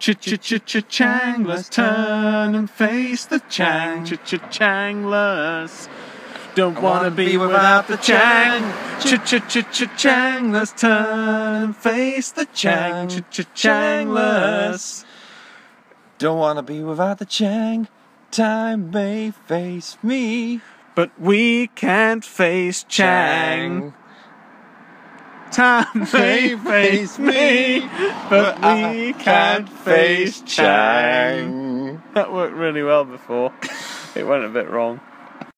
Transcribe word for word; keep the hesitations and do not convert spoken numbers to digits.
Ch-ch-ch-ch-chang, let's turn and face the Chang. Ch-ch-chang, let's. Don't wanna be without the Chang. Ch-ch-ch-ch-chang, let's turn and face the Chang. Ch-ch-chang, let's. Don't wanna be without the Chang. Time may face me, but we can't face Chang. Time may face me, but we can't face Chang. That worked really well before. It went a bit wrong.